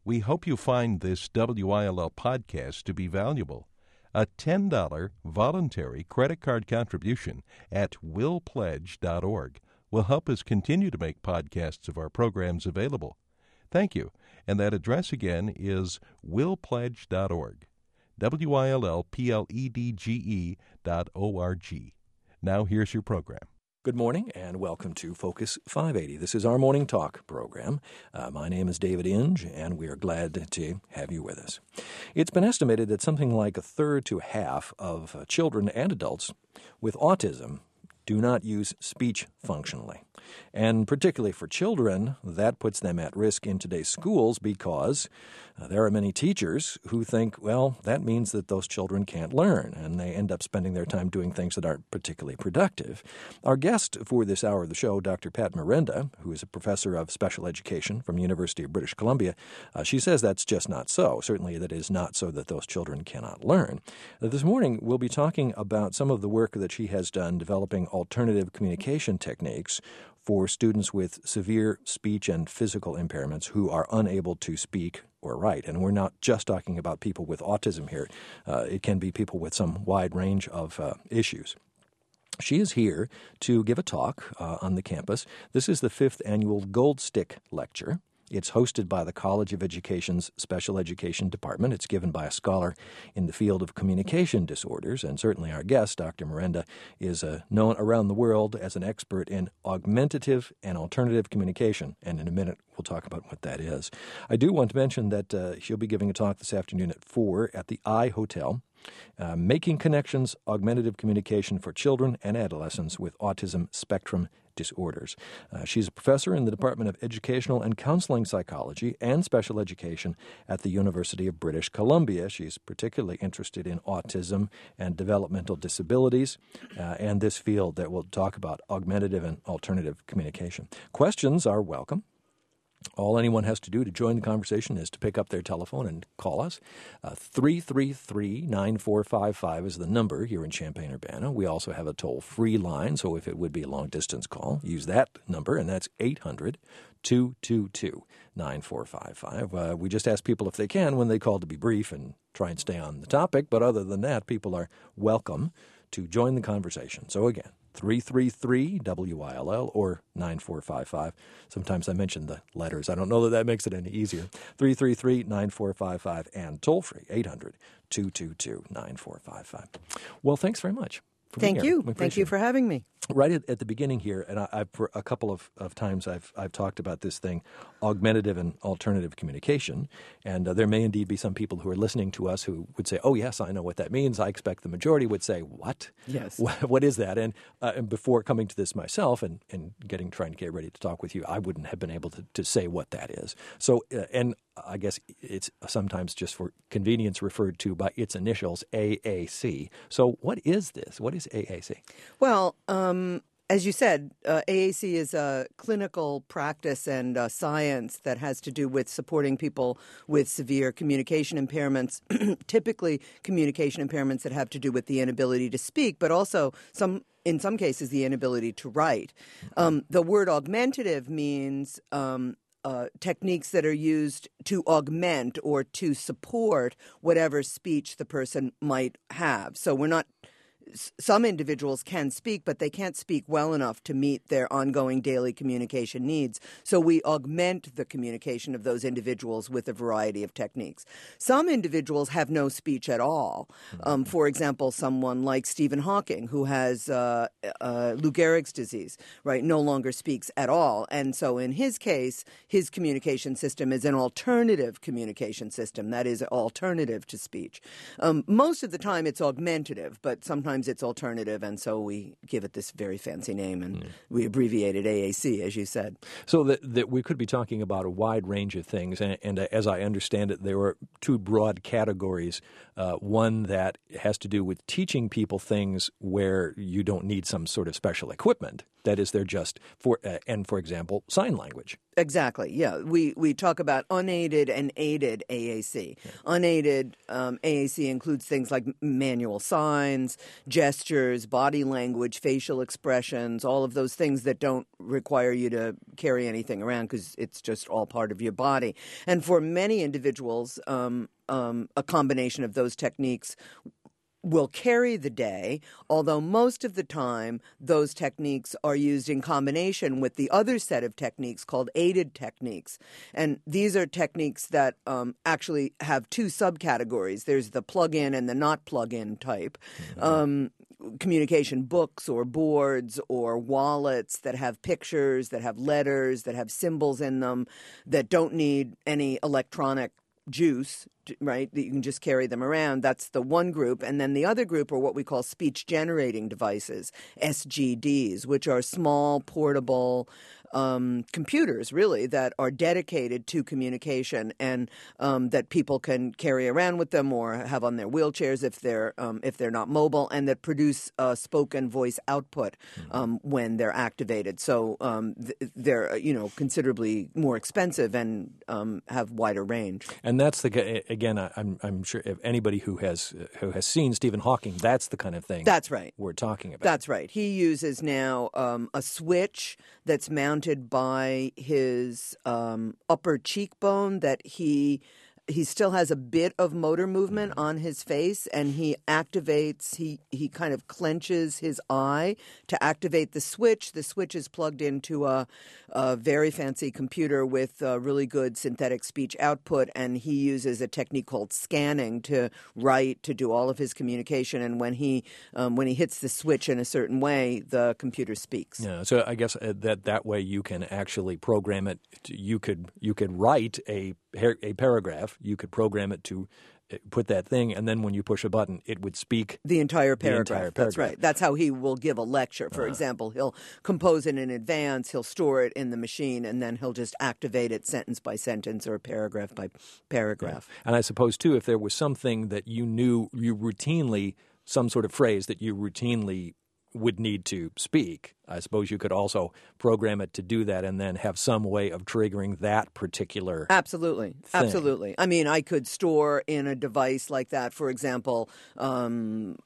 We hope you find this WILL podcast to be valuable. A $10 voluntary credit card contribution at willpledge.org will help us continue to make podcasts of our programs available. Thank you. And that address again is willpledge.org. WILLPLEDGE.org. Now here's your program. Good morning and welcome to Focus 580. This is our morning talk program. My name is David Inge and we are glad to have you with us. It's been estimated that something like a third to half of children and adults with autism do not use speech functionally. And particularly for children, that puts them at risk in today's schools because there are many teachers who think, well, that means that those children can't learn, and they end up spending their time doing things that aren't particularly productive. Our guest for this hour of the show, Dr. Pat Mirenda, who is a professor of special education from the University of British Columbia, she says that's just not so. Certainly that is not so that those children cannot learn. This morning, we'll be talking about some of the work that she has done developing alternative communication techniques for students with severe speech and physical impairments who are unable to speak or write. And we're not just talking about people with autism here. It can be people with some wide range of issues. She is here to give a talk on the campus. This is the 5th annual Gold Stick Lecture. It's hosted by the College of Education's Special Education Department. It's given by a scholar in the field of communication disorders, and certainly our guest, Dr. Mirenda, is known around the world as an expert in augmentative and alternative communication, and in a minute we'll talk about what that is. I do want to mention that she'll be giving a talk this afternoon at 4 at the I Hotel, Making Connections, Augmentative Communication for Children and Adolescents with Autism Spectrum Disorders. She's a professor in the Department of Educational and Counseling Psychology and Special Education at the University of British Columbia. She's particularly interested in autism and developmental disabilities and this field that we'll talk about, augmentative and alternative communication. Questions are welcome. All anyone has to do to join the conversation is to pick up their telephone and call us. 333-9455 is the number here in Champaign-Urbana. We also have a toll-free line, so if it would be a long-distance call, use that number, and that's 800-222-9455. We just ask people if they can when they call to be brief and try and stay on the topic, but other than that, people are welcome to join the conversation. So again, 333-WILL or 9455. Sometimes I mention the letters. I don't know that makes it any easier. 333-9455 and toll-free 800-222-9455. Well, thanks very much. Thank you. Thank you for having me. Right at the beginning here, and I've for a couple of times I've talked about this thing, augmentative and alternative communication, and there may indeed be some people who are listening to us who would say, oh, yes, I know what that means. I expect the majority would say, what? Yes. What is that? And before coming to this myself and trying to get ready to talk with you, I wouldn't have been able to say what that is. So, and I guess it's sometimes just for convenience referred to by its initials, AAC. So what is this? What is AAC? Well, as you said, AAC is a clinical practice and science that has to do with supporting people with severe communication impairments, typically communication impairments that have to do with the inability to speak, but also in some cases, the inability to write. The word augmentative means techniques that are used to augment or to support whatever speech the person might have. So we're not some individuals can speak, but they can't speak well enough to meet their ongoing daily communication needs. So we augment the communication of those individuals with a variety of techniques. Some individuals have no speech at all. For example, someone like Stephen Hawking, who has Lou Gehrig's disease, right, no longer speaks at all. And so in his case, his communication system is an alternative communication system, that is, alternative to speech. Most of the time it's augmentative, but sometimes it's alternative, and so we give it this very fancy name, and we abbreviate it AAC, as you said. So that we could be talking about a wide range of things, and as I understand it, there were two broad categories. One that has to do with teaching people things where you don't need some sort of special equipment. That is, they're just for example, sign language. Exactly. Yeah, we talk about unaided and aided AAC. Yeah. Unaided AAC includes things like manual signs, gestures, body language, facial expressions, all of those things that don't require you to carry anything around because it's just all part of your body. And for many individuals, a combination of those techniques will carry the day, although most of the time those techniques are used in combination with the other set of techniques called aided techniques. And these are techniques that actually have two subcategories. There's the plug-in and the not plug-in type. Communication books or boards or wallets that have pictures, that have letters, that have symbols in them, that don't need any electronic juice, right, that you can just carry them around. That's the one group. And then the other group are what we call speech-generating devices, SGDs, which are small, portable computers, really, that are dedicated to communication and that people can carry around with them or have on their wheelchairs if they're not mobile, and that produce spoken voice output when they're activated. So they're considerably more expensive and have wider range. And that's again, I'm sure if anybody who has seen Stephen Hawking, that's the kind of thing. That's right. We're talking about. That's right. He uses now a switch that's mounted by his upper cheekbone that he still has a bit of motor movement on his face, and he activates, he kind of clenches his eye to activate the switch. The switch is plugged into a very fancy computer with really good synthetic speech output, and he uses a technique called scanning to write, to do all of his communication. And when he hits the switch in a certain way, the computer speaks. Yeah, so I guess that way you can actually program it. You could write a paragraph. You could program it to put that thing, and then when you push a button, it would speak the entire paragraph. That's right. That's how he will give a lecture. For example, he'll compose it in advance, he'll store it in the machine, and then he'll just activate it sentence by sentence or paragraph by paragraph. Yeah. And I suppose, too, if there was something that you knew some sort of phrase that you routinely would need to speak, I suppose you could also program it to do that and then have some way of triggering that particular Absolutely. thing. Absolutely. I mean, I could store in a device like that, for example, the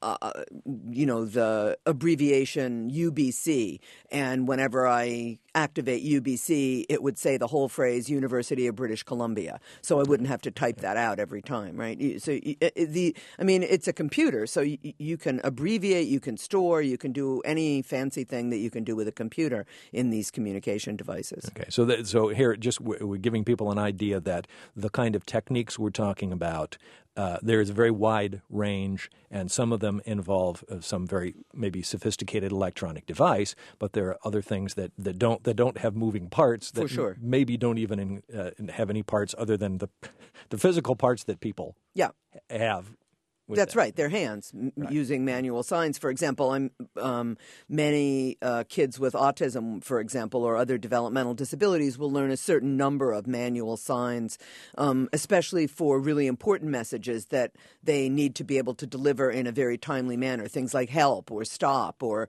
abbreviation UBC, and whenever I activate UBC, it would say the whole phrase University of British Columbia, so I wouldn't have to type that out every time, right? So it's a computer, so you can abbreviate, you can store, you can do any fancy thing that you can do with a computer in these communication devices. Okay, so here, just we're giving people an idea that the kind of techniques we're talking about, there is a very wide range, and some of them involve some very maybe sophisticated electronic device, but there are other things that don't have moving parts that For sure. maybe don't even have any parts other than the physical parts that people have. That's right. Their hands, using manual signs. For example, many kids with autism, for example, or other developmental disabilities will learn a certain number of manual signs, especially for really important messages that they need to be able to deliver in a very timely manner. Things like help or stop or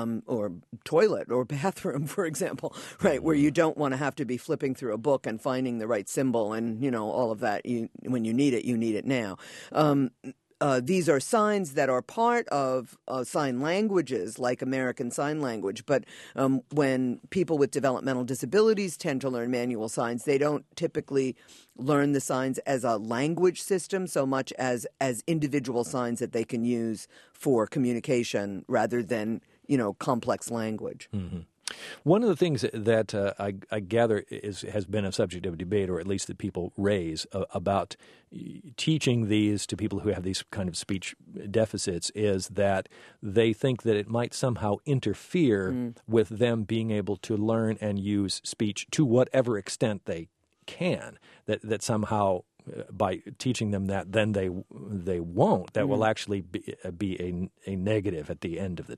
toilet or bathroom, for example, right, where you don't want to have to be flipping through a book and finding the right symbol and, all of that. When you need it now. These are signs that are part of sign languages like American Sign Language, but when people with developmental disabilities tend to learn manual signs, they don't typically learn the signs as a language system so much as individual signs that they can use for communication rather than, complex language. Mm-hmm. One of the things that I gather has been a subject of debate, or at least that people raise about teaching these to people who have these kind of speech deficits, is that they think that it might somehow interfere with them being able to learn and use speech to whatever extent they can, that somehow by teaching them that, then they won't. That will actually be a negative at the end of the day.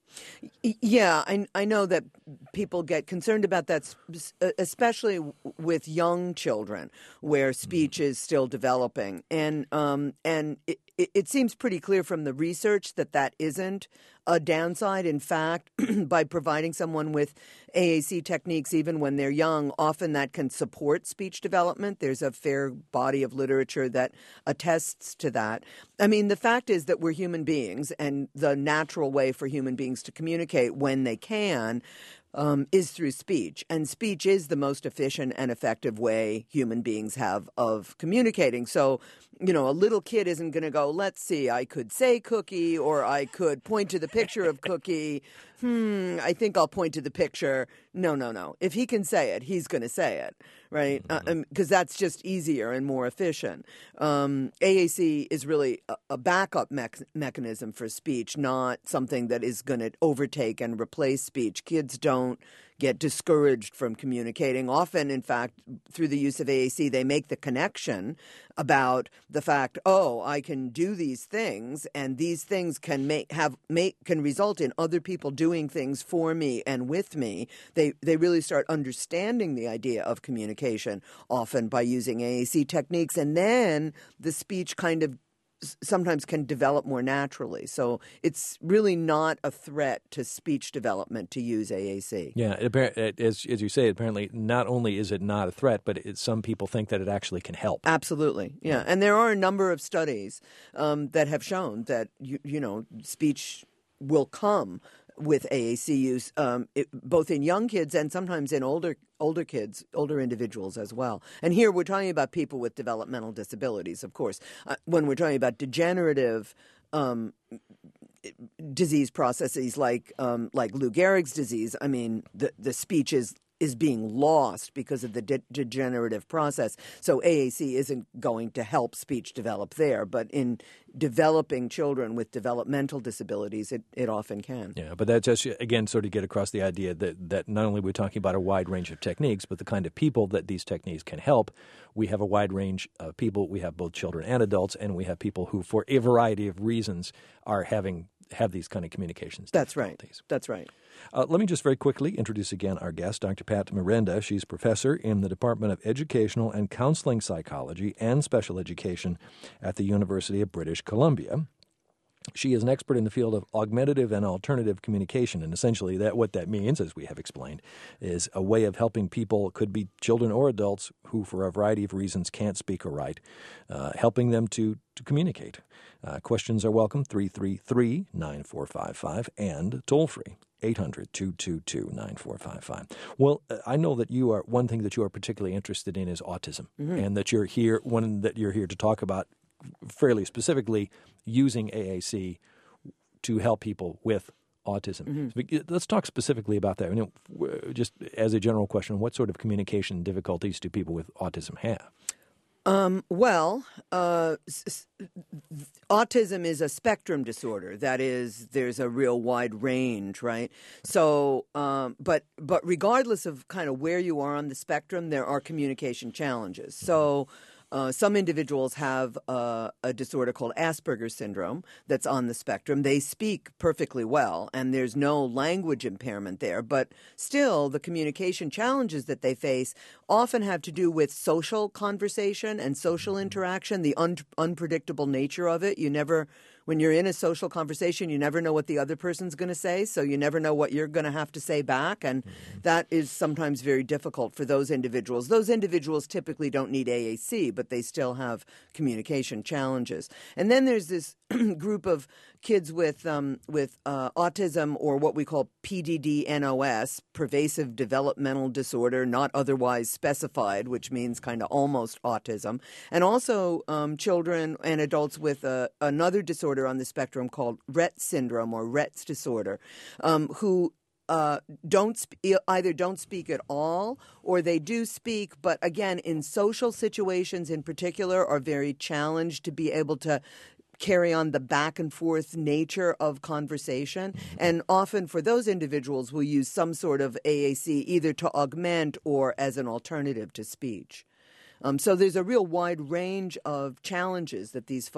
Yeah, I know that people get concerned about that, especially with young children, where speech is still developing, and it seems pretty clear from the research that that isn't a downside. In fact, by providing someone with AAC techniques even when they're young, often that can support speech development. There's a fair body of literature that attests to that. I mean, the fact is that we're human beings, and the natural way for human beings to communicate when they can is through speech. And speech is the most efficient and effective way human beings have of communicating. So, you know, a little kid isn't going to go, let's see, I could say cookie, or I could point to the picture of cookie. I think I'll point to the picture. No. If he can say it, he's going to say it, right? Because that's just easier and more efficient. AAC is really a backup mechanism for speech, not something that is going to overtake and replace speech. Kids don't get discouraged from communicating. Often, in fact, through the use of AAC, they make the connection about the fact, oh, I can do these things, and these things can can result in other people doing things for me and with me. They really start understanding the idea of communication, often by using AAC techniques, and then the speech kind of sometimes can develop more naturally. So it's really not a threat to speech development to use AAC. Yeah, as you say, apparently not only is it not a threat, but some people think that it actually can help. Absolutely, yeah. And there are a number of studies that have shown that, you know, speech will come with AAC use, both in young kids and sometimes in older kids, older individuals as well. And here we're talking about people with developmental disabilities, of course. When we're talking about degenerative disease processes like Lou Gehrig's disease, I mean, the speech is being lost because of the degenerative process. So AAC isn't going to help speech develop there, but in developing children with developmental disabilities, it often can. Yeah, but that's just, again, sort of get across the idea that not only we're talking about a wide range of techniques, but the kind of people that these techniques can help. We have a wide range of people. We have both children and adults, and we have people who, for a variety of reasons, have these kind of communications difficulties. That's right. Let me just very quickly introduce again our guest, Dr. Pat Mirenda. She's professor in the Department of Educational and Counseling Psychology and Special Education at the University of British Columbia. She is an expert in the field of augmentative and alternative communication, and essentially what that means, as we have explained, is a way of helping people, could be children or adults, who for a variety of reasons can't speak or write, helping them to communicate. Questions are welcome, 333-9455, and toll-free, 800-222-9455. Well, I know that one thing that you are particularly interested in is autism, and that you're here to talk about fairly specifically using AAC to help people with autism. So let's talk specifically about that. You know, just as a general question, what sort of communication difficulties do people with autism have? Autism is a spectrum disorder. That is, there's a real wide range, right? So, but regardless of kind of where you are on the spectrum, there are communication challenges. So, some individuals have a disorder called Asperger's syndrome that's on the spectrum. They speak perfectly well, and there's no language impairment there. But still, the communication challenges that they face often have to do with social conversation and social interaction, the unpredictable nature of it. When you're in a social conversation, you never know what the other person's going to say, so you never know what you're going to have to say back, and that is sometimes very difficult for those individuals. Those individuals typically don't need AAC, but they still have communication challenges. And then there's this group of kids with autism, or what we call PDD-NOS, pervasive developmental disorder, not otherwise specified, which means kind of almost autism, and also children and adults with another disorder on the spectrum called Rett syndrome or Rett's disorder, who either don't speak at all, or they do speak, but again, in social situations in particular, are very challenged to be able to carry on the back and forth nature of conversation. And often for those individuals, we'll use some sort of AAC either to augment or as an alternative to speech. So there's a real wide range of challenges that these folks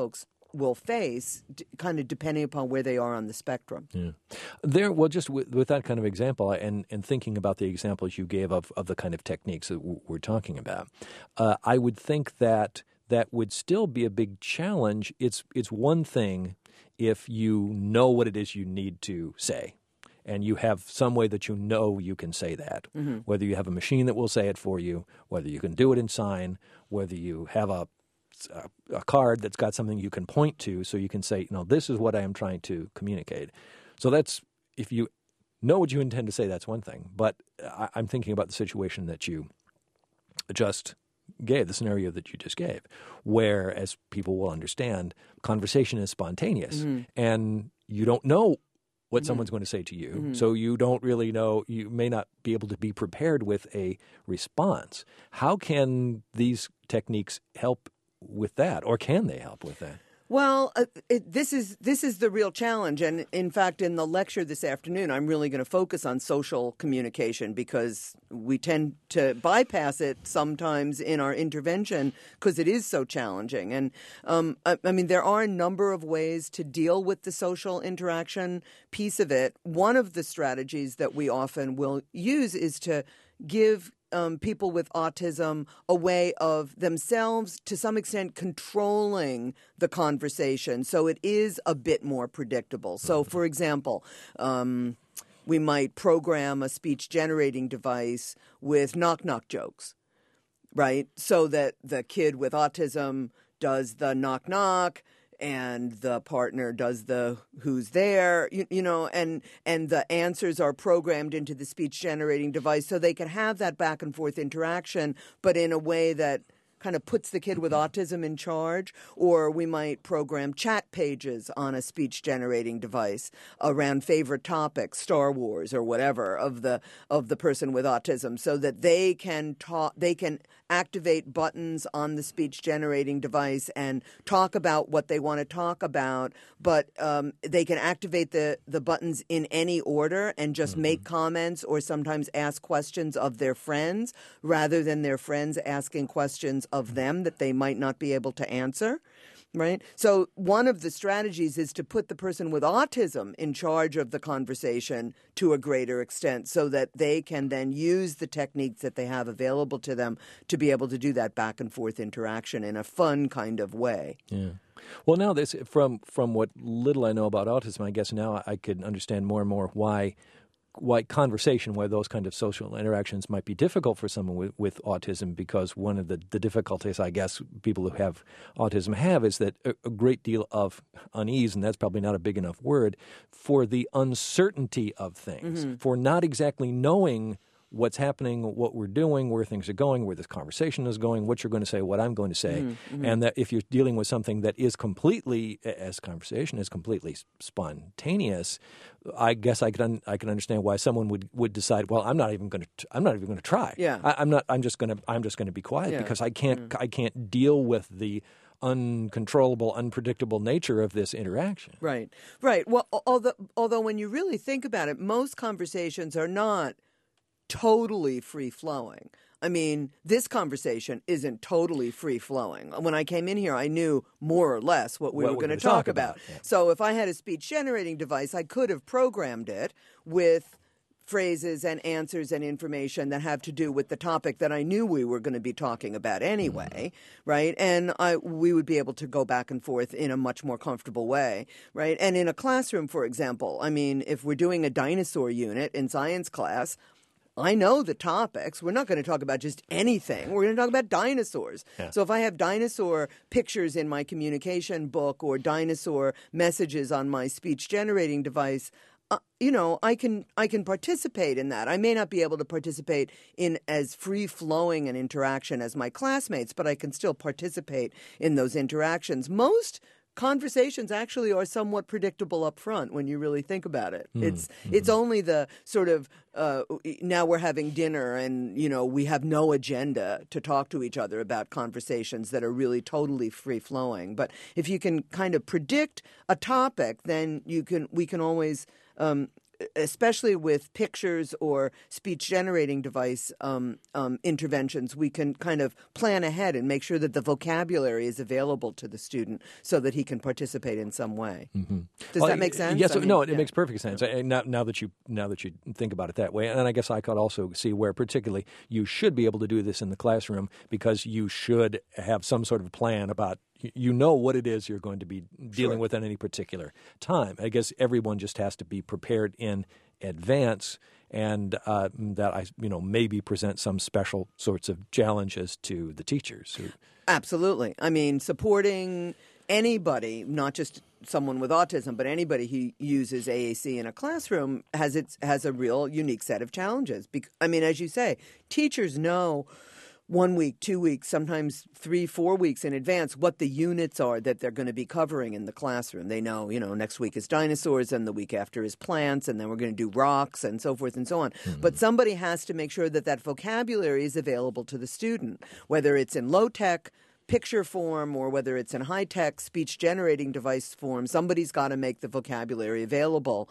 will face, kind of depending upon where they are on the spectrum. Yeah. Well, just with that kind of example, and thinking about the examples you gave of the kind of techniques that we're talking about, I would think that would still be a big challenge. It's one thing if you know what it is you need to say, and you have some way that you can say that, whether you have a machine that will say it for you, whether you can do it in sign, whether you have a card that's got something you can point to so you can say, this is what I am trying to communicate. So that's, if you know what you intend to say, that's one thing. But I'm thinking about the situation that you just gave, the scenario that you just gave, where, as people will understand, conversation is spontaneous, and you don't know what someone's going to say to you, so you don't really know, you may not be able to be prepared with a response. How can these techniques help with that, or can they help with that? Well, this is the real challenge, and in fact, in the lecture this afternoon, I'm really going to focus on social communication because we tend to bypass it sometimes in our intervention because it is so challenging. And I mean, there are a number of ways to deal with the social interaction piece of it. One of the strategies that we often will use is to give people with autism a way of themselves, to some extent, controlling the conversation. So it is a bit more predictable. So, for example, we might program a speech-generating device with knock-knock jokes, right? So that the kid with autism does the knock-knock, and the partner does the who's there, and the answers are programmed into the speech-generating device so they can have that back-and-forth interaction, but in a way that kind of puts the kid with autism in charge. Or we might program chat pages on a speech-generating device around favorite topics, Star Wars or whatever, of the person with autism, so that they can activate buttons on the speech-generating device and talk about what they want to talk about, but they can activate the buttons in any order and just make comments or sometimes ask questions of their friends rather than their friends asking questions of them that they might not be able to answer. Right? So one of the strategies is to put the person with autism in charge of the conversation to a greater extent so that they can then use the techniques that they have available to them to be able to do that back and forth interaction in a fun kind of way. Yeah. Well, now this, from what little I know about autism, I guess now I could understand more and more why conversation, why those kind of social interactions might be difficult for someone with autism, because one of the difficulties I guess people who have autism have is that a great deal of unease, and that's probably not a big enough word, for the uncertainty of things, for not exactly knowing what's happening, what we're doing, where things are going, where this conversation is going, what you're going to say, what I'm going to say. And that if you're dealing with something that is completely, as conversation is completely spontaneous, I guess I can understand why someone would decide, well, I'm not even going to try. Yeah. I'm just going to be quiet because I can't deal with the uncontrollable, unpredictable nature of this interaction. Right. Well, although when you really think about it, most conversations are not totally free-flowing. I mean, this conversation isn't totally free-flowing. When I came in here, I knew more or less what we were going to talk about. Yeah. So if I had a speech-generating device, I could have programmed it with phrases and answers and information that have to do with the topic that I knew we were going to be talking about anyway, right? And we would be able to go back and forth in a much more comfortable way, right? And in a classroom, for example, I mean, if we're doing a dinosaur unit in science class, I know the topics. We're not going to talk about just anything. We're going to talk about dinosaurs. Yeah. So if I have dinosaur pictures in my communication book or dinosaur messages on my speech-generating device, I can participate in that. I may not be able to participate in as free-flowing an interaction as my classmates, but I can still participate in those interactions. Most conversations actually are somewhat predictable up front when you really think about it. It's only the sort of now we're having dinner and we have no agenda to talk to each other about conversations that are really totally free flowing. But if you can kind of predict a topic, then we can always especially with pictures or speech-generating device interventions, we can kind of plan ahead and make sure that the vocabulary is available to the student so that he can participate in some way. Mm-hmm. Does that make sense? Yes, it makes perfect sense. Now that you think about it that way, and I guess I could also see where particularly you should be able to do this in the classroom because you should have some sort of plan about what it is you're going to be dealing with at any particular time. I guess everyone just has to be prepared in advance, and that maybe present some special sorts of challenges to the teachers. Absolutely. I mean, supporting anybody, not just someone with autism, but anybody who uses AAC in a classroom has a real unique set of challenges. I mean, as you say, teachers know 1 week, 2 weeks, sometimes 3-4 weeks in advance what the units are that they're going to be covering in the classroom. They know, next week is dinosaurs and the week after is plants, and then we're going to do rocks and so forth and so on. Mm-hmm. But somebody has to make sure that vocabulary is available to the student, whether it's in low-tech picture form or whether it's in high-tech speech-generating device form. Somebody's got to make the vocabulary available.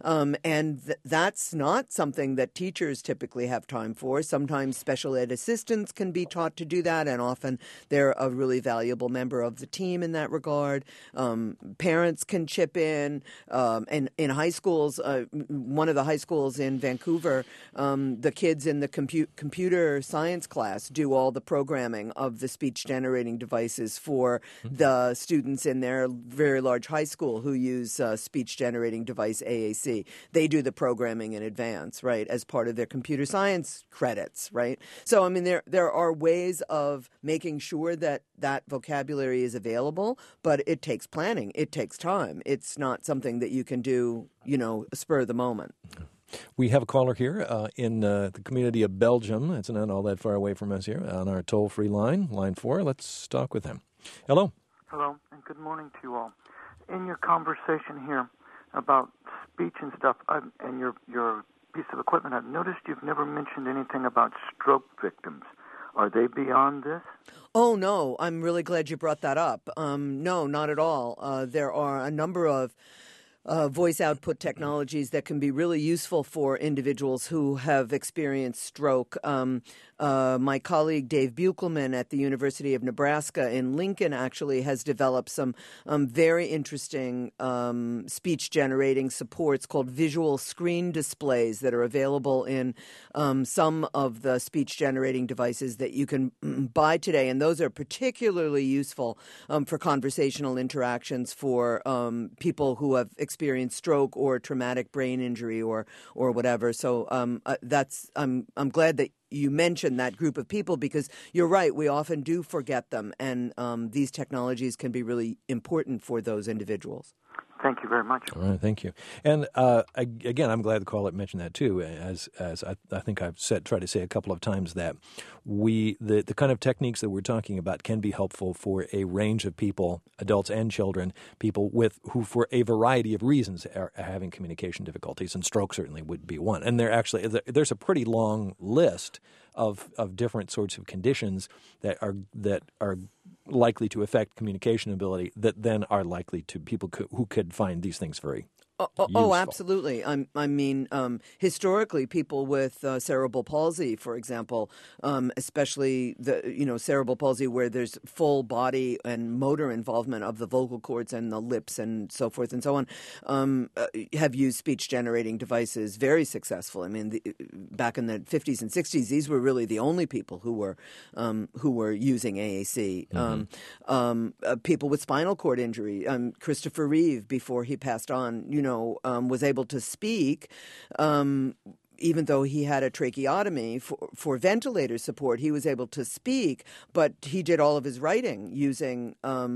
That's not something that teachers typically have time for. Sometimes special ed assistants can be taught to do that, and often they're a really valuable member of the team in that regard. Parents can chip in. And in high schools, one of the high schools in Vancouver, the kids in the computer science class do all the programming of the speech-generating devices for the students in their very large high school who use speech-generating device AAC. They do the programming in advance, right, as part of their computer science credits, right? So, I mean, there are ways of making sure that vocabulary is available, but it takes planning. It takes time. It's not something that you can do, spur of the moment. We have a caller here in the community of Belgium. It's not all that far away from us here on our toll-free line 4. Let's talk with him. Hello. Hello, and good morning to you all. In your conversation here about speech and stuff and your piece of equipment, I've noticed you've never mentioned anything about stroke victims. Are they beyond this? Oh, no. I'm really glad you brought that up. No, not at all. There are a number of voice output technologies that can be really useful for individuals who have experienced stroke. My colleague Dave Buchelman at the University of Nebraska in Lincoln actually has developed some very interesting speech-generating supports called visual screen displays that are available in some of the speech-generating devices that you can buy today. And those are particularly useful for conversational interactions for people who have experienced stroke or traumatic brain injury or whatever. So I'm glad that you mentioned that group of people because you're right, we often do forget them, and these technologies can be really important for those individuals. Thank you very much. All right, thank you. And again, I'm glad the caller mentioned that too, as I think I've tried to say a couple of times that the kind of techniques that we're talking about can be helpful for a range of people, adults and children, people who for a variety of reasons are having communication difficulties, and stroke certainly would be one. And there's a pretty long list of different sorts of conditions that are likely to affect communication ability that then are likely to people who could find these things very useful. Absolutely. I mean, historically, people with cerebral palsy, for example, especially cerebral palsy where there's full body and motor involvement of the vocal cords and the lips and so forth and so on, have used speech-generating devices very successful. I mean, back in the 50s and 60s, these were really the only people who were using AAC. Mm-hmm. People with spinal cord injury, Christopher Reeve, before he passed on, was able to speak, even though he had a tracheotomy for ventilator support. He was able to speak, but he did all of his writing using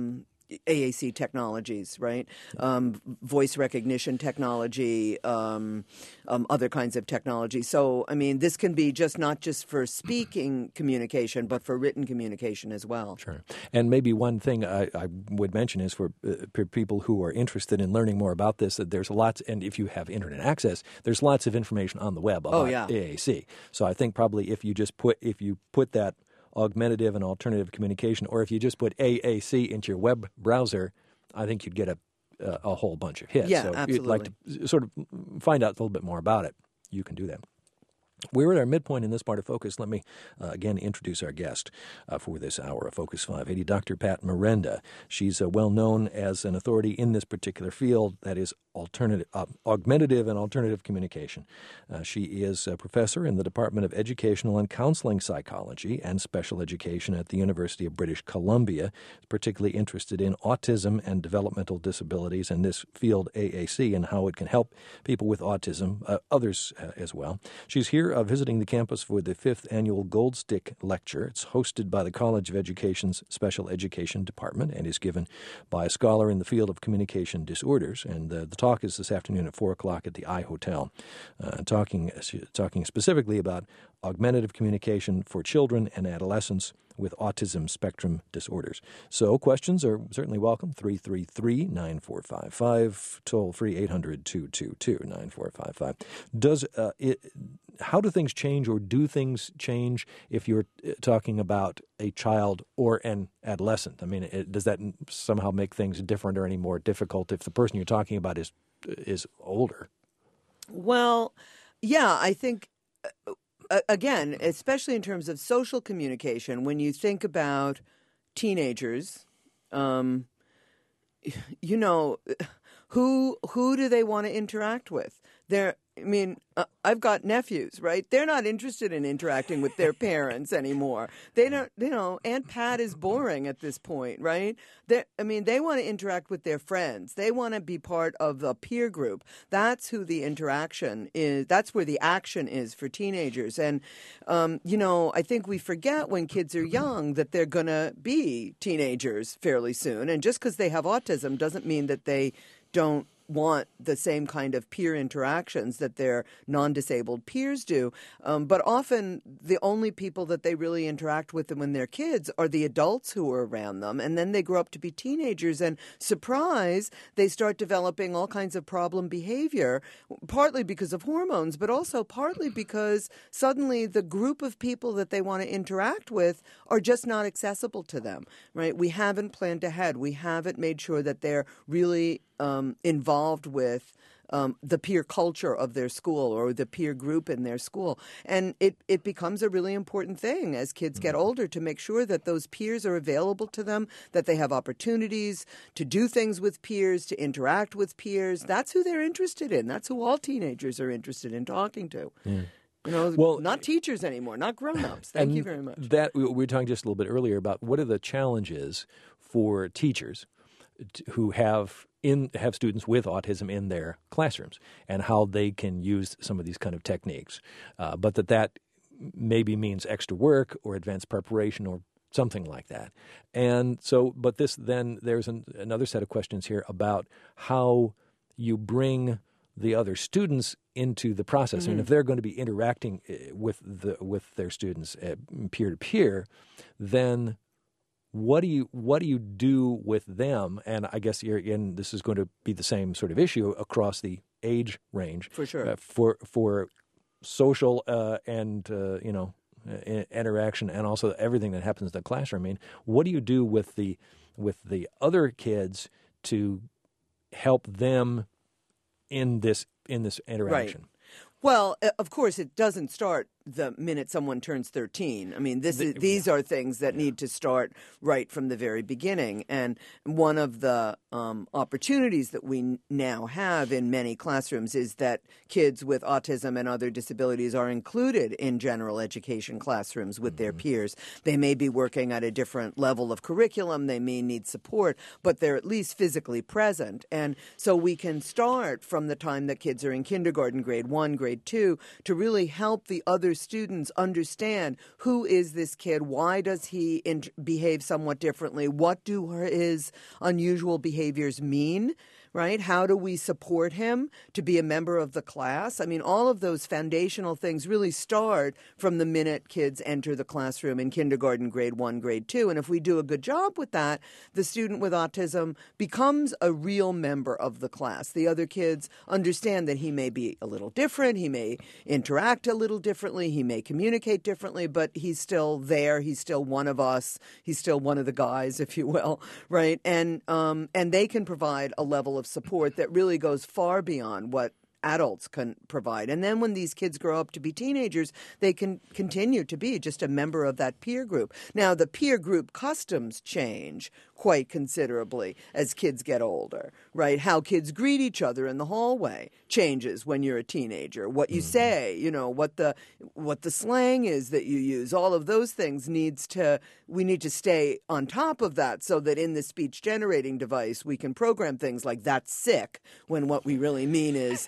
AAC technologies, right? Voice recognition technology, other kinds of technology. So, I mean, this can be not just for speaking communication, but for written communication as well. Sure. And maybe one thing I would mention is for people who are interested in learning more about this, that there's lots, and if you have internet access, there's lots of information on the web about AAC. So I think probably if you put that augmentative and alternative communication, or if you just put AAC into your web browser, I think you'd get a whole bunch of hits. Yeah, so absolutely. if you'd like to sort of find out a little bit more about it, you can do that. We're at our midpoint in this part of Focus. Let me again introduce our guest for this hour of Focus 580, Dr. Pat Merenda. She's well known as an authority in this particular field, that is augmentative and alternative communication. She is a professor in the Department of Educational and Counseling Psychology and Special Education at the University of British Columbia, particularly interested in autism and developmental disabilities and this field, AAC, and how it can help people with autism, others as well. She's here visiting the campus for the 5th Annual Gold Stick Lecture. It's hosted by the College of Education's Special Education Department and is given by a scholar in the field of communication disorders. And the talk is this afternoon at 4 o'clock at the I Hotel, talking specifically about augmentative communication for children and adolescents with autism spectrum disorders. So questions are certainly welcome. 333-9455, toll-free 800-222-9455. How do things change, or do things change if you're talking about a child or an adolescent? I mean, does that somehow make things different or any more difficult if the person you're talking about is older? Well, yeah, I think, again, especially in terms of social communication, when you think about teenagers, who do they want to interact with? I've got nephews, right? They're not interested in interacting with their parents anymore. They don't, Aunt Pat is boring at this point, right? They want to interact with their friends. They want to be part of a peer group. That's who the interaction is. That's where the action is for teenagers. And, I think we forget when kids are young that they're going to be teenagers fairly soon. And just because they have autism doesn't mean that they don't want the same kind of peer interactions that their non-disabled peers do. But often the only people that they really interact with when they're kids are the adults who are around them. And then they grow up to be teenagers, and surprise, they start developing all kinds of problem behavior, partly because of hormones, but also partly because suddenly the group of people that they want to interact with are just not accessible to them, right? We haven't planned ahead. We haven't made sure that they're really involved with the peer culture of their school or the peer group in their school. And it becomes a really important thing as kids get older to make sure that those peers are available to them, that they have opportunities to do things with peers, to interact with peers. That's who they're interested in. That's who all teenagers are interested in talking to. Yeah. Not teachers anymore, not grown-ups. Thank you very much. That we were talking just a little bit earlier about what are the challenges for teachers who have students with autism in their classrooms and how they can use some of these kind of techniques, but that maybe means extra work or advanced preparation or something like that. And so, but there's another set of questions here about how you bring the other students into the process. Mm-hmm. And if they're going to be interacting with their students peer to peer, then what do you do with them? And I guess this is going to be the same sort of issue across the age range. For sure. For social and interaction, and also everything that happens in the classroom. I mean, what do you do with the other kids to help them in this interaction? Right. Well, of course, it doesn't start the minute someone turns 13. I mean, these are things that need to start right from the very beginning. And one of the opportunities that we now have in many classrooms is that kids with autism and other disabilities are included in general education classrooms with their peers. They may be working at a different level of curriculum. They may need support, but they're at least physically present. And so we can start from the time that kids are in kindergarten, grade 1, grade 2, to really help the other students understand who is this kid, why does he behave somewhat differently, what do his unusual behaviors mean, right? How do we support him to be a member of the class? I mean, all of those foundational things really start from the minute kids enter the classroom in kindergarten, grade 1, grade 2. And if we do a good job with that, the student with autism becomes a real member of the class. The other kids understand that he may be a little different, he may interact a little differently, he may communicate differently, but he's still there, he's still one of us, he's still one of the guys, if you will, right? And they can provide a level of support that really goes far beyond what adults can provide. And then when these kids grow up to be teenagers, they can continue to be just a member of that peer group. Now, the peer group customs change quite considerably as kids get older, right? How kids greet each other in the hallway changes when you're a teenager. What you say, what the slang is that you use, all of those things we need to stay on top of that so that in the speech generating device we can program things like "that's sick" when what we really mean is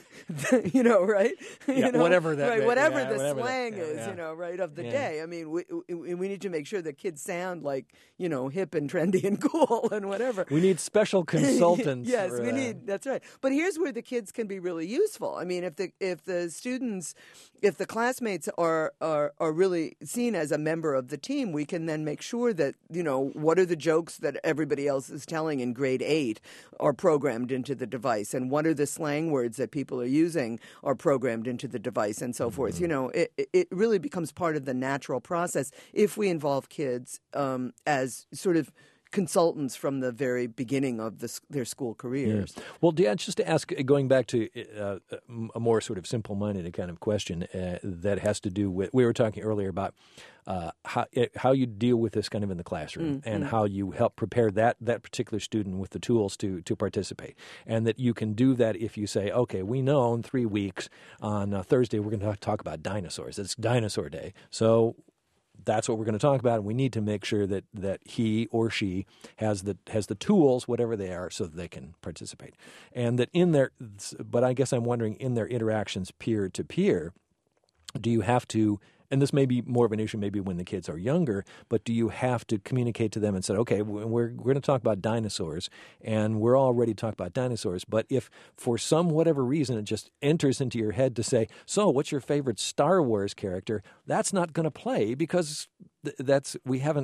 right? Whatever that, right? Whatever yeah, the whatever slang that, is, right, of the Yeah. day. I mean, we need to make sure that kids sound like, hip and trendy and cool and whatever. We need special consultants. Yes, for we that. need. That's right. But here's where the kids can be really useful. I mean, if the students, if the classmates are really seen as a member of the team, we can then make sure that what are the jokes that everybody else is telling in grade 8 are programmed into the device, and what are the slang words that people are using are programmed into the device, and so forth. It really becomes part of the natural process if we involve kids as sort of consultants from the very beginning of their school careers. Yeah. Well, Dan, just to ask, going back to a more sort of simple-minded kind of question that has to do with, we were talking earlier about how you deal with this kind of in the classroom and how you help prepare that particular student with the tools to participate. And that you can do that if you say, okay, we know in 3 weeks on Thursday we're going to talk about dinosaurs. It's Dinosaur Day. So that's what we're going to talk about, and we need to make sure that he or she has the tools, whatever they are, so that they can participate. And that but I guess I'm wondering, in their interactions peer to peer, do you have to, and this may be more of an issue maybe when the kids are younger, but do you have to communicate to them and say, okay, we're going to talk about dinosaurs, and we're all ready to talk about dinosaurs, but if for some whatever reason it just enters into your head to say, so what's your favorite Star Wars character, that's not going to play because we're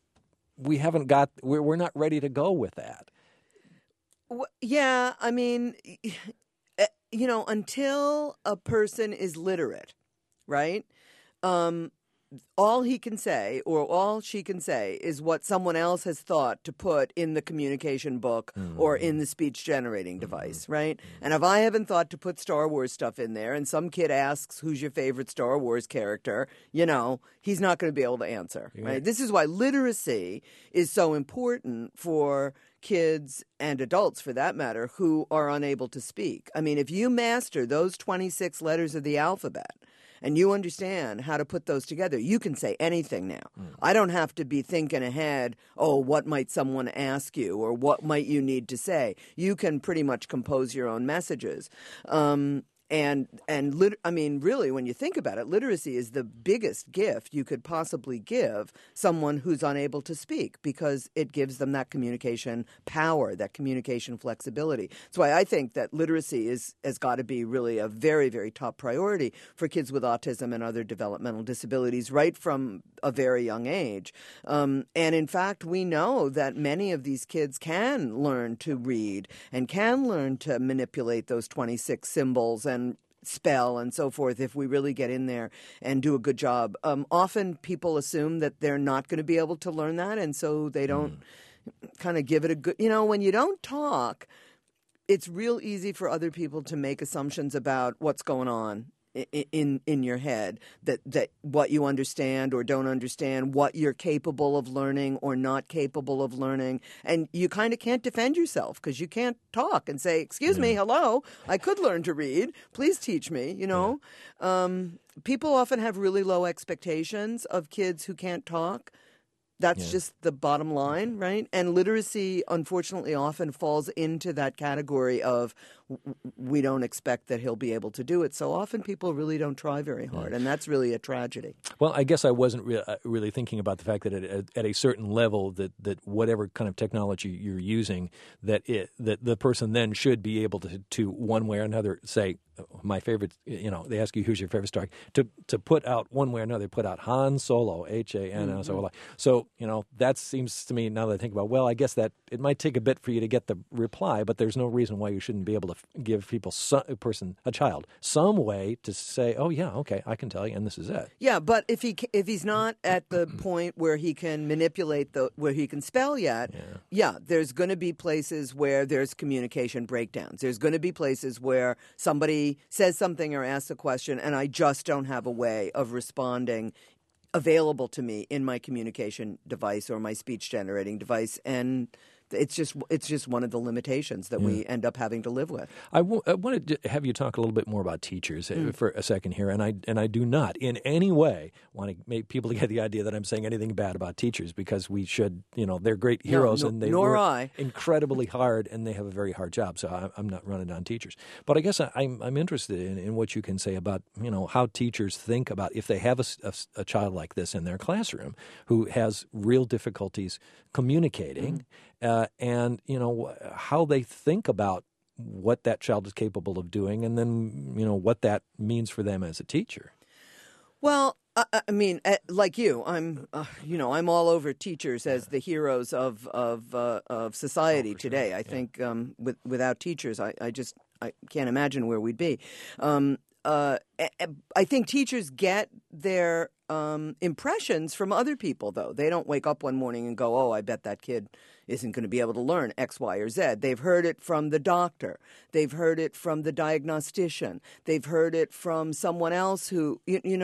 not ready to go with that. Yeah, I mean, until a person is literate, right? All he can say or all she can say is what someone else has thought to put in the communication book or in the speech generating device, right? And if I haven't thought to put Star Wars stuff in there and some kid asks who's your favorite Star Wars character, he's not going to be able to answer, right? This is why literacy is so important for kids and adults, for that matter, who are unable to speak. I mean, if you master those 26 letters of the alphabet, and you understand how to put those together, you can say anything now. I don't have to be thinking ahead, what might someone ask you or what might you need to say. You can pretty much compose your own messages. Really, when you think about it, literacy is the biggest gift you could possibly give someone who's unable to speak, because it gives them that communication power, that communication flexibility. That's why I think that literacy has got to be really a very, very top priority for kids with autism and other developmental disabilities right from a very young age. And in fact, we know that many of these kids can learn to read and can learn to manipulate those 26 symbols and spell and so forth if we really get in there and do a good job. Often people assume that they're not going to be able to learn that, and so they don't kind of give it a good... when you don't talk, it's real easy for other people to make assumptions about what's going on in your head, that what you understand or don't understand, what you're capable of learning or not capable of learning, and you kind of can't defend yourself because you can't talk and say, excuse me, hello, I could learn to read, please teach me, People often have really low expectations of kids who can't talk. That's just the bottom line, right? And literacy, unfortunately, often falls into that category of we don't expect that he'll be able to do it. So often people really don't try very hard, and that's really a tragedy. Well, I guess I wasn't really thinking about the fact that at a certain level that whatever kind of technology you're using, that the person then should be able to one way or another say, my favorite, they ask you who's your favorite Star, to put out one way or another, put out Han Solo, H-A-N, Solo. So, that seems to me, now that I think about, well, I guess that it might take a bit for you to get the reply, but there's no reason why you shouldn't be able to give people, a child, some way to say, oh, yeah, okay, I can tell you, and this is it. Yeah, but if he's not at the point where he can manipulate where he can spell yet, there's going to be places where there's communication breakdowns. There's going to be places where somebody says something or asks a question, and I just don't have a way of responding available to me in my communication device or my speech generating device, and it's just one of the limitations that we end up having to live with. I wanted to have you talk a little bit more about teachers for a second here, and I do not in any way want to make people get the idea that I'm saying anything bad about teachers, because we should, they're great heroes and they work incredibly hard and they have a very hard job. So I'm not running on teachers, but I guess I'm interested in what you can say about how teachers think about if they have a child like this in their classroom who has real difficulties communicating. And how they think about what that child is capable of doing, and then what that means for them as a teacher. Well, I mean, like you, I'm all over teachers as the heroes of society today. I think without teachers, I can't imagine where we'd be. I think teachers get their impressions from other people, though. They don't wake up one morning and go, oh, I bet that kid isn't going to be able to learn X, Y, or Z. They've heard it from the doctor. They've heard it from the diagnostician. They've heard it from someone else who,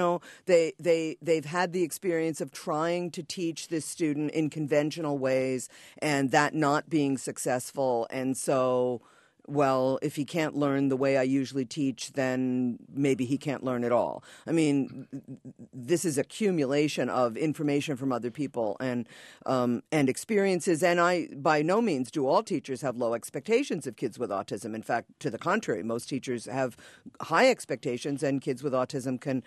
they've had the experience of trying to teach this student in conventional ways and that not being successful. And so, well, if he can't learn the way I usually teach, then maybe he can't learn at all. I mean, this is accumulation of information from other people and experiences. And I, by no means, do all teachers have low expectations of kids with autism. In fact, to the contrary, most teachers have high expectations, and kids with autism can,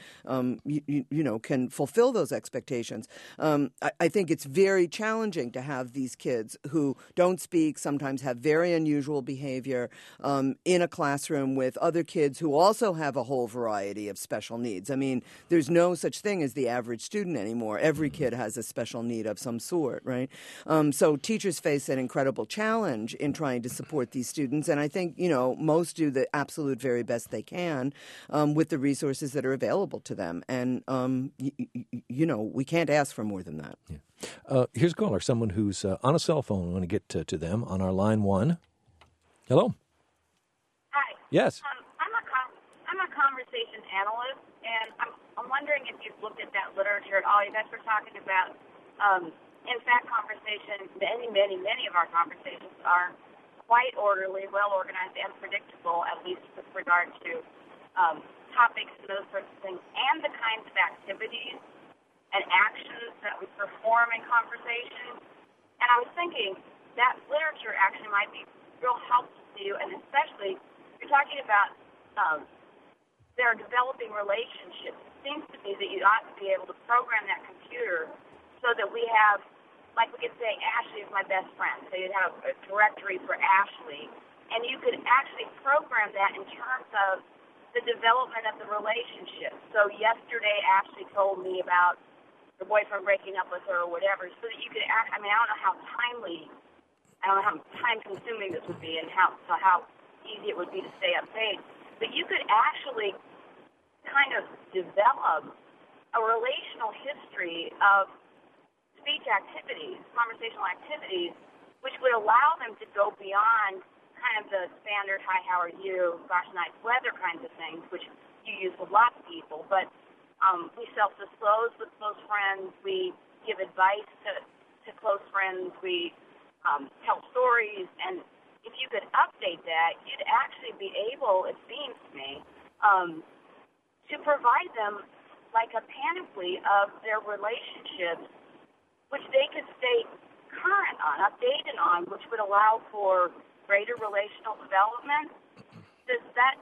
can fulfill those expectations. I think it's very challenging to have these kids who don't speak, sometimes have very unusual behavior, in a classroom with other kids who also have a whole variety of special needs. I mean, there's no such thing as the average student anymore. Every kid has a special need of some sort, right? So teachers face an incredible challenge in trying to support these students, and I think, most do the absolute very best they can with the resources that are available to them. And, we can't ask for more than that. Yeah. Here's a caller, someone who's on a cell phone. I want to get to them on our line one. Hello. Hi. Yes. I'm a conversation analyst, and I'm wondering if you've looked at that literature at all. You guys were talking about, in fact, conversation. Many of our conversations are quite orderly, well organized, and predictable, at least with regard to topics and those sorts of things, and the kinds of activities and actions that we perform in conversation. And I was thinking that literature actually might be real helpful to you, and especially you're talking about their developing relationships. It seems to me that you ought to be able to program that computer so that we have, like we could say, Ashley is my best friend. So you'd have a directory for Ashley, and you could actually program that in terms of the development of the relationship. So yesterday Ashley told me about her boyfriend breaking up with her or whatever, so that you could I don't know how time-consuming this would be and how easy it would be to stay update. But you could actually kind of develop a relational history of speech activities, conversational activities, which would allow them to go beyond kind of the standard, hi, how are you, gosh, nice weather kinds of things, which you use with lots of people. But we self-disclose with close friends. We give advice to close friends. We tell stories, and if you could update that, you'd actually be able, it seems to me, to provide them like a panoply of their relationships, which they could stay current on, updated on, which would allow for greater relational development. Does that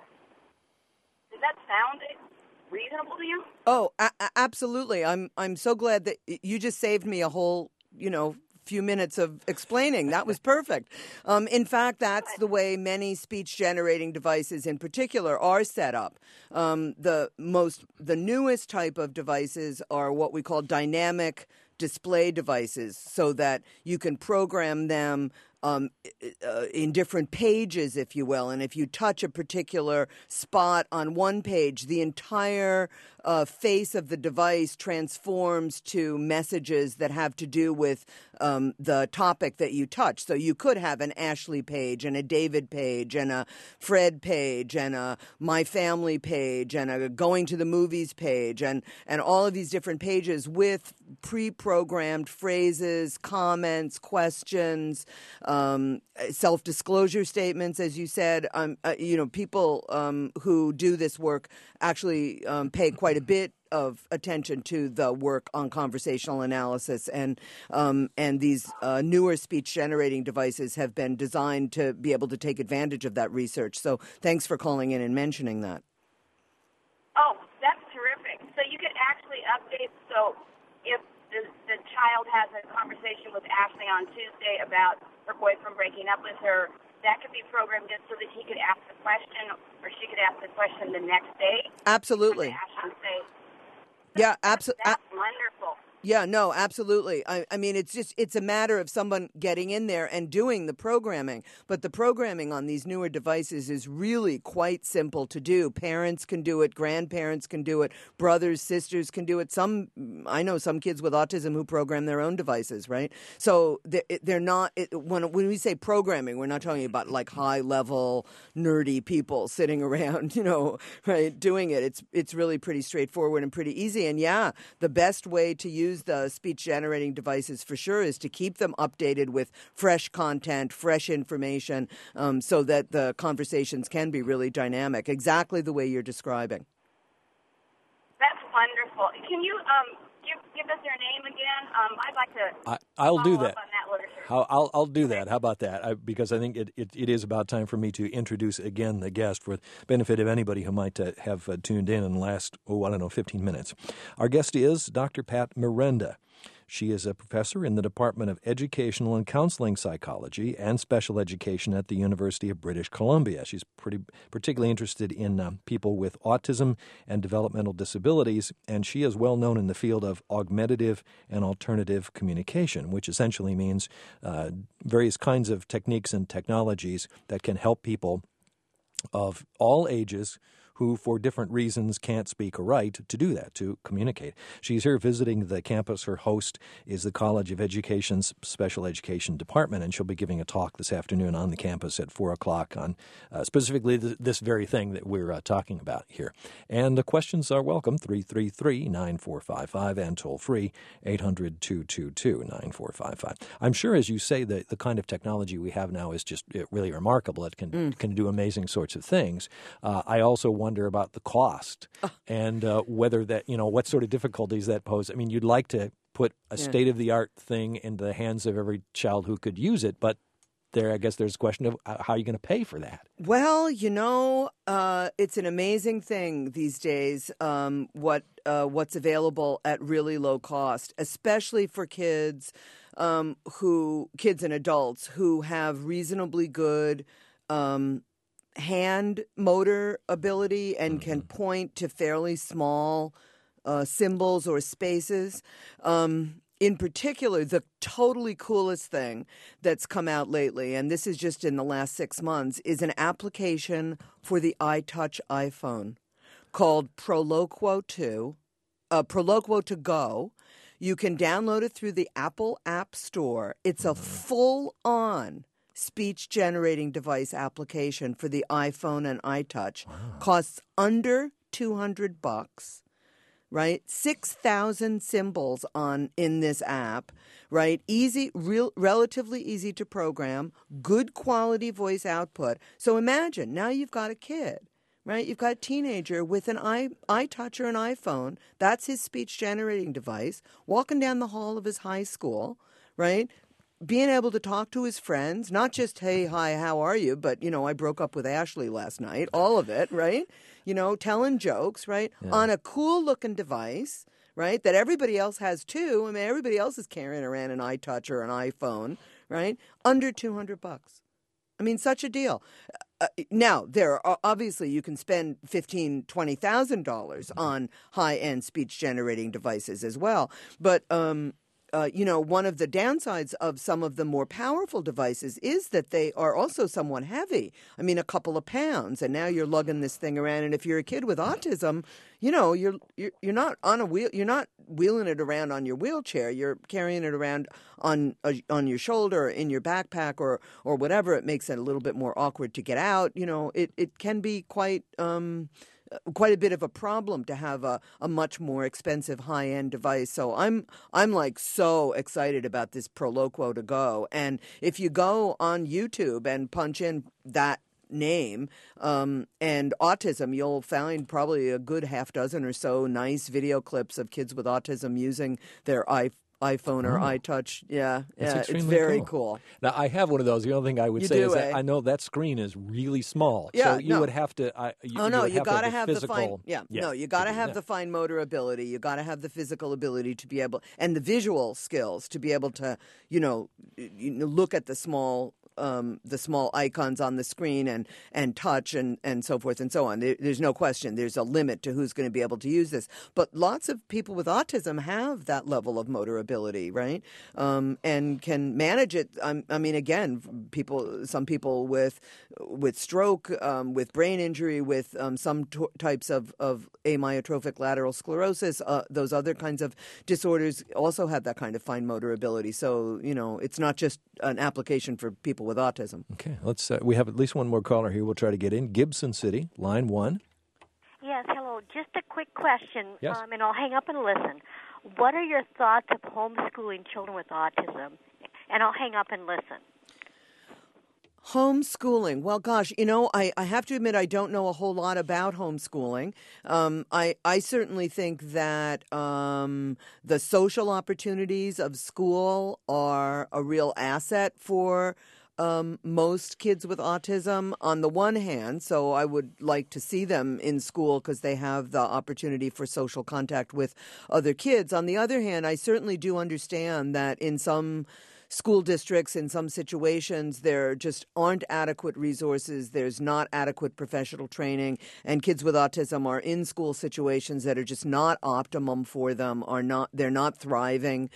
sound reasonable to you? Oh, absolutely. I'm so glad that you just saved me a whole, few minutes of explaining. That was perfect. In fact, that's the way many speech-generating devices in particular are set up. The newest type of devices are what we call dynamic display devices, so that you can program them in different pages, if you will. And if you touch a particular spot on one page, the entire face of the device transforms to messages that have to do with the topic that you touch. So you could have an Ashley page and a David page and a Fred page and a My Family page and a Going to the Movies page and all of these different pages with pre-programmed phrases, comments, questions, self-disclosure statements, as you said. People who do this work actually pay quite a bit of attention to the work on conversational analysis, and these newer speech-generating devices have been designed to be able to take advantage of that research. So thanks for calling in and mentioning that. Oh, that's terrific. So you could actually update, so if the child has a conversation with Ashley on Tuesday about her boyfriend breaking up with her, that could be programmed in so that he could ask the question or she could ask the question the next day? Absolutely. Yeah, absolutely. That's wonderful. Yeah, no, absolutely. I mean, it's a matter of someone getting in there and doing the programming. But the programming on these newer devices is really quite simple to do. Parents can do it. Grandparents can do it. Brothers, sisters can do it. I know some kids with autism who program their own devices, right? So they're not, when we say programming, we're not talking about like high-level, nerdy people sitting around, right, doing it. It's really pretty straightforward and pretty easy. And yeah, the best way to use the speech-generating devices for sure is to keep them updated with fresh content, fresh information, so that the conversations can be really dynamic, exactly the way you're describing. That's wonderful. Can you give us your name again? I'd like to I'll do that. Up on that literature. I'll do that. How about that? Because I think it is about time for me to introduce again the guest for the benefit of anybody who might have tuned in the last, 15 minutes. Our guest is Dr. Pat Mirenda. She is a professor in the Department of Educational and Counseling Psychology and Special Education at the University of British Columbia. She's particularly interested in people with autism and developmental disabilities, and she is well known in the field of augmentative and alternative communication, which essentially means various kinds of techniques and technologies that can help people of all ages who, for different reasons, can't speak or write, to do that, to communicate. She's here visiting the campus. Her host is the College of Education's Special Education Department, and she'll be giving a talk this afternoon on the campus at 4 o'clock on specifically this very thing that we're talking about here. And the questions are welcome, 333-9455, and toll-free, 800-222-9455. I'm sure, as you say, that the kind of technology we have now is just really remarkable. It can do amazing sorts of things. I also wonder about the cost and whether that, what sort of difficulties that pose. I mean, you'd like to put a state-of-the-art thing into the hands of every child who could use it, but I guess there's a question of how are you going to pay for that? Well, it's an amazing thing these days, what's available at really low cost, especially for kids and adults who have reasonably good hand motor ability and can point to fairly small symbols or spaces. In particular, the totally coolest thing that's come out lately, and this is just in the last 6 months, is an application for the iTouch iPhone called Proloquo to Go. You can download it through the Apple App Store. It's a full-on speech-generating device application for the iPhone and iTouch. Wow. Costs under $200, right? 6,000 symbols in this app, right? Easy, relatively easy to program, good quality voice output. So imagine, now you've got a kid, right? You've got a teenager with an iTouch or an iPhone. That's his speech-generating device, walking down the hall of his high school, right? Being able to talk to his friends, not just, hey, hi, how are you? But, I broke up with Ashley last night. All of it, right? Telling jokes, right? Yeah. On a cool-looking device, right? That everybody else has too. I mean, everybody else is carrying around an iTouch or an iPhone, right? Under $200. I mean, such a deal. Now, there are obviously you can spend $15,000, $20,000 on high-end speech-generating devices as well. But one of the downsides of some of the more powerful devices is that they are also somewhat heavy. I mean, a couple of pounds, and now you're lugging this thing around. And if you're a kid with autism, you're not on a wheel. You're not wheeling it around on your wheelchair. You're carrying it around on your shoulder, or in your backpack, or whatever. It makes it a little bit more awkward to get out. It can be quite a bit of a problem to have a much more expensive high-end device. So I'm like so excited about this Proloquo to go. And if you go on YouTube and punch in that name and autism, you'll find probably a good half dozen or so nice video clips of kids with autism using their iPhone or iTouch. Yeah, it's very cool. Now, I have one of those. The only thing I would say is that I know that screen is really small. Yeah, so you would have to. You got to have the fine. You got to have the fine motor ability. You got to have the physical ability to be able, and the visual skills to be able to, look at the small icons on the screen and touch and so forth and so on. There's no question. There's a limit to who's going to be able to use this. But lots of people with autism have that level of motor ability, right? And can manage it. I mean, again, some people with stroke, with brain injury, with some types of amyotrophic lateral sclerosis, those other kinds of disorders also have that kind of fine motor ability. So, it's not just an application for people with autism. Okay, let's. We have at least one more caller here. We'll try to get in. Gibson City, line 1. Yes, hello. Just a quick question, yes. And I'll hang up and listen. What are your thoughts of homeschooling children with autism? And I'll hang up and listen. Homeschooling. Well, gosh, I have to admit I don't know a whole lot about homeschooling. I certainly think that the social opportunities of school are a real asset for most kids with autism on the one hand, so I would like to see them in school because they have the opportunity for social contact with other kids. On the other hand, I certainly do understand that in some school districts, in some situations, there just aren't adequate resources. There's not adequate professional training, and kids with autism are in school situations that are just not optimum for them. They're not thriving,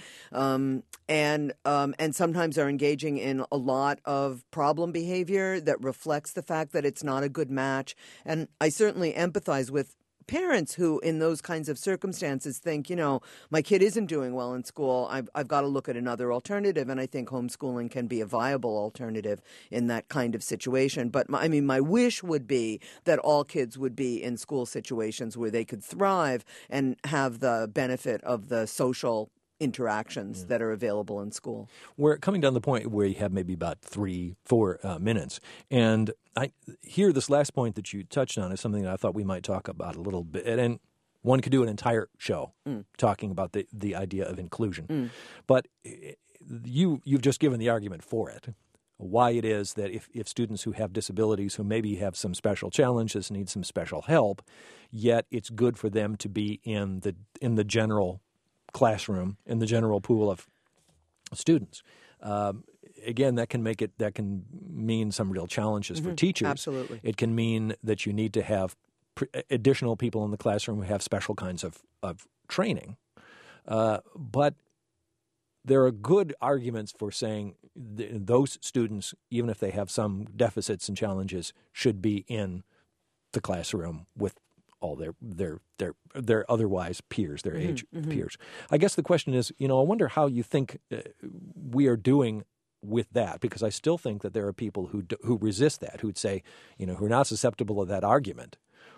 and sometimes are engaging in a lot of problem behavior that reflects the fact that it's not a good match. And I certainly empathize with parents who, in those kinds of circumstances, think, my kid isn't doing well in school. I've got to look at another alternative, and I think homeschooling can be a viable alternative in that kind of situation. But my wish would be that all kids would be in school situations where they could thrive and have the benefit of the social interactions that are available in school. We're coming down the point where you have maybe about 3-4 minutes. And here, this last point that you touched on is something that I thought we might talk about a little bit. And one could do an entire show talking about the idea of inclusion. But you've just given the argument for it. Why it is that if students who have disabilities, who maybe have some special challenges, need some special help, yet it's good for them to be in the general classroom, in the general pool of students. Again, that can mean some real challenges for teachers. Absolutely. It can mean that you need to have additional people in the classroom who have special kinds of training. But there are good arguments for saying those students, even if they have some deficits and challenges, should be in the classroom with all their otherwise peers, their age peers. I guess the question is, I wonder how you think we are doing with that, because I still think that there are people who resist that, who'd say, who are not susceptible to that argument,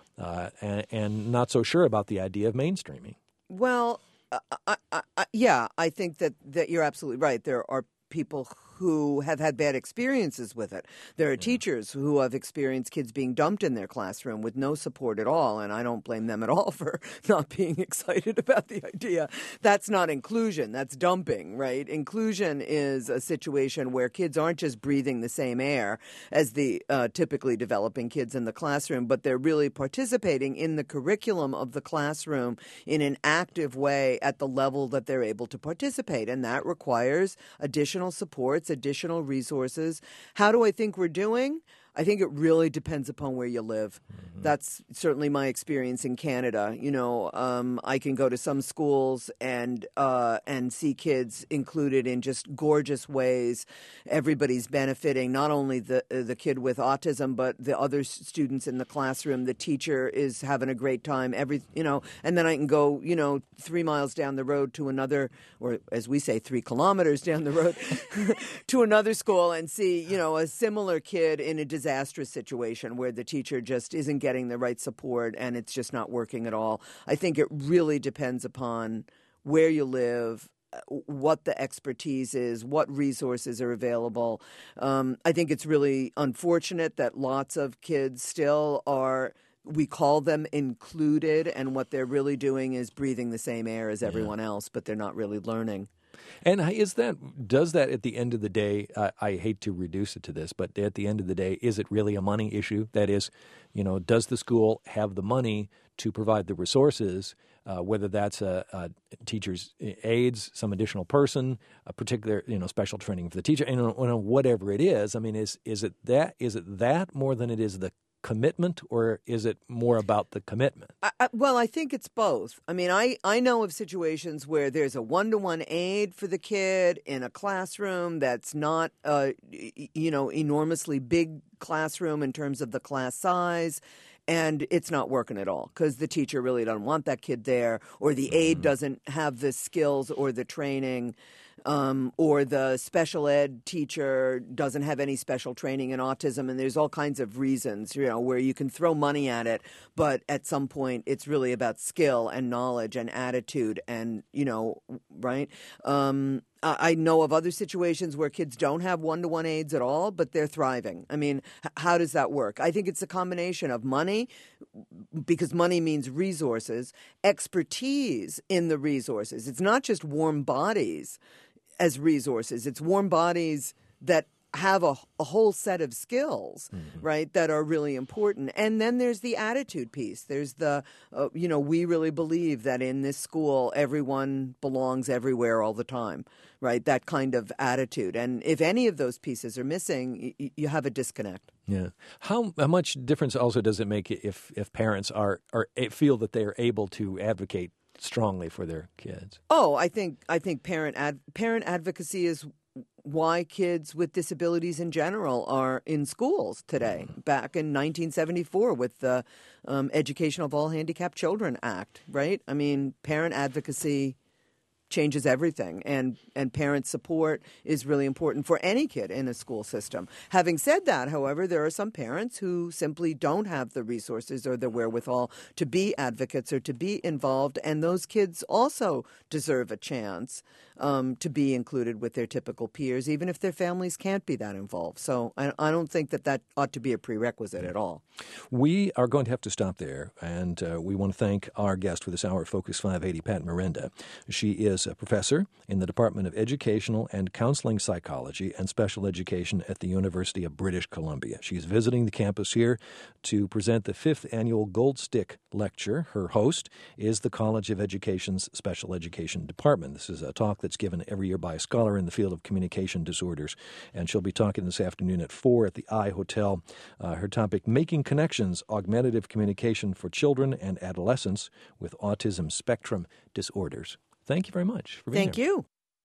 and not so sure about the idea of mainstreaming. Well, I think that you're absolutely right. There are people who have had bad experiences with it. There are teachers who have experienced kids being dumped in their classroom with no support at all, and I don't blame them at all for not being excited about the idea. That's not inclusion, that's dumping, right? Inclusion is a situation where kids aren't just breathing the same air as the typically developing kids in the classroom, but they're really participating in the curriculum of the classroom in an active way at the level that they're able to participate, and that requires additional supports, additional resources. How do I think we're doing? I think it really depends upon where you live. That's certainly my experience in Canada. You know, I can go to some schools and see kids included in just gorgeous ways. Everybody's benefiting, not only the kid with autism, but the other students in the classroom. The teacher is having a great time. And then I can go, 3 miles down the road to another, or as we say, 3 kilometers down the road to another school and see, a similar kid in a disastrous situation where the teacher just isn't getting the right support and it's just not working at all. I think it really depends upon where you live, what the expertise is, what resources are available. I think it's really unfortunate that lots of kids still are, we call them included, and what they're really doing is breathing the same air as everyone else, but they're not really learning. And does that at the end of the day, I hate to reduce it to this, but at the end of the day, is it really a money issue? That is, does the school have the money to provide the resources, whether that's a teacher's aides, some additional person, a particular, special training for the teacher, and whatever it is? I mean, is it that more than it is the commitment, or is it more about the commitment? Well, I think it's both. I mean, I know of situations where there's a one-to-one aide for the kid in a classroom that's not, enormously big classroom in terms of the class size, and it's not working at all because the teacher really doesn't want that kid there, or the aide doesn't have the skills or the training. Or the special ed teacher doesn't have any special training in autism, and there's all kinds of reasons, where you can throw money at it, but at some point it's really about skill and knowledge and attitude and, right? I know of other situations where kids don't have one-to-one aides at all, but they're thriving. I mean, how does that work? I think it's a combination of money, because money means resources, expertise in the resources. It's not just warm bodies as resources. It's warm bodies that have a whole set of skills, right, that are really important. And then there's the attitude piece. There's the, we really believe that in this school, everyone belongs everywhere all the time, right, that kind of attitude. And if any of those pieces are missing, you have a disconnect. Yeah. How much difference also does it make if parents feel that they are able to advocate strongly for their kids? Oh, I think parent advocacy is why kids with disabilities in general are in schools today. Back in 1974 with the Education of All Handicapped Children Act, right? I mean, parent advocacy changes everything, and parent support is really important for any kid in a school system. Having said that, however, there are some parents who simply don't have the resources or the wherewithal to be advocates or to be involved, and those kids also deserve a chance to be included with their typical peers, even if their families can't be that involved. So I don't think that ought to be a prerequisite at all. We are going to have to stop there, and we want to thank our guest for this hour, Focus 580, Pat Mirenda. She is a professor in the Department of Educational and Counseling Psychology and Special Education at the University of British Columbia. She's visiting the campus here to present the 5th Annual Gold Stick Lecture. Her host is the College of Education's Special Education Department. This is a talk that's given every year by a scholar in the field of communication disorders, and she'll be talking this afternoon at 4 at the I Hotel. Her topic, Making Connections, Augmentative Communication for Children and Adolescents with Autism Spectrum Disorders. Thank you very much for being here. Thank you.